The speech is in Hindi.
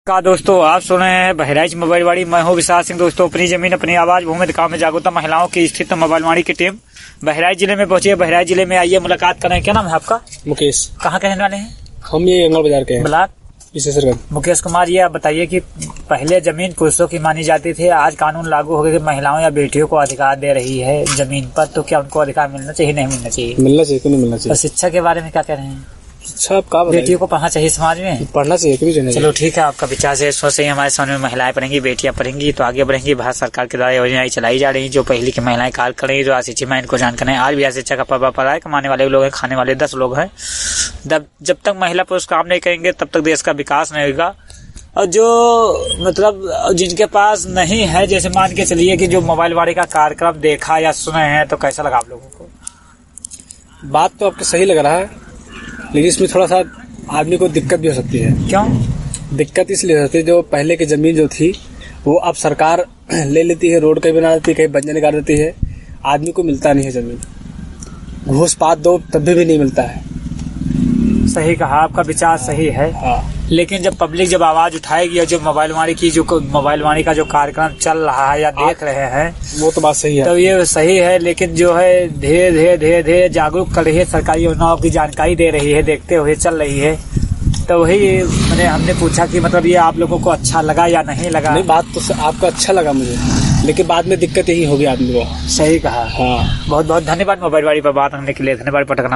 का दोस्तों आप सुन रहे हैं बहराइच मोबाइलवाड़ी। मैं हूं विशाल सिंह। दोस्तों अपनी जमीन अपनी आवाज भूमि काम में जागरूकता महिलाओं की स्थित मोबाइलवाड़ी की टीम बहराइच जिले में पहुंची है। बहराइच जिले में आइए मुलाकात करें। क्या नाम है आपका? मुकेश। कहाँ के रहने वाले हैं? हम ये गंगा बाजार के हैं। ब्लॉक मुकेश कुमार। ये आप बताइए कि पहले जमीन पुरुषों की मानी जाती थी, आज कानून लागू हो गया कि महिलाओं या बेटियों को अधिकार दे रही है जमीन पर, तो क्या उनको अधिकार मिलना चाहिए नहीं मिलना चाहिए? मिलना चाहिए, क्यों नहीं मिलना चाहिए। और शिक्षा के बारे में क्या कह रहे हैं? अच्छा, आप कहा बेटियों को पढ़ना चाहिए समाज में? पढ़ना चाहिए, क्यों नहीं। चलो ठीक है, आपका विचार से सोच से हमारे सामने महिलाएं पढ़ेंगी, बेटियां पढ़ेंगी तो आगे बढ़ेंगी। भारत सरकार के द्वारा योजनाएं चलाई जा रही है जो पहली की महिलाएं कार्य कर रही है, जो अशिक्षित में इनको जानकर है। आज भी शिक्षा का प्रभाव पड़ा है। कमाने वाले लोग हैं, खाने वाले 10 लोग हैं। जब तक महिला पुरुष काम नहीं करेंगे तब तक देश का विकास नहीं होगा। और जो मतलब जिनके पास नहीं है, जैसे मान के चलिए कि जो मोबाइलवाड़ी का कार्यक्रम देखा या सुने हैं, तो कैसा लगा आप लोगों को? बात तो आपको सही लग रहा है, लेकिन इसमें थोड़ा सा आदमी को दिक्कत भी हो सकती है। क्यों दिक्कत? इसलिए होती है, जो पहले की जमीन जो थी वो अब सरकार ले लेती है, रोड कहीं बना देती है, कहीं बंजर निकाल देती है, आदमी को मिलता नहीं है जमीन। घूस पात दो तब भी नहीं मिलता है। सही कहा, आपका विचार सही है। हाँ। लेकिन जब पब्लिक जब आवाज उठाएगी और जो मोबाइलवाड़ी का जो कार्यक्रम चल रहा है या देख रहे हैं, वो तो बात सही है, तो ये सही है। लेकिन जो है धीरे धीरे जागरूक कर रही है, सरकारी योजनाओं की जानकारी दे रही है, देखते हुए चल रही है। तो वही मैंने हमने पूछा कि मतलब ये आप लोगों को अच्छा लगा या नहीं लगा? नहीं, बात तो आपका अच्छा लगा मुझे, लेकिन बाद में दिक्कत यही होगी आदमी को। सही कहा। हाँ। बहुत बहुत धन्यवाद मोबाइलवाड़ी पर बात करने के लिए। धन्यवाद पटकना।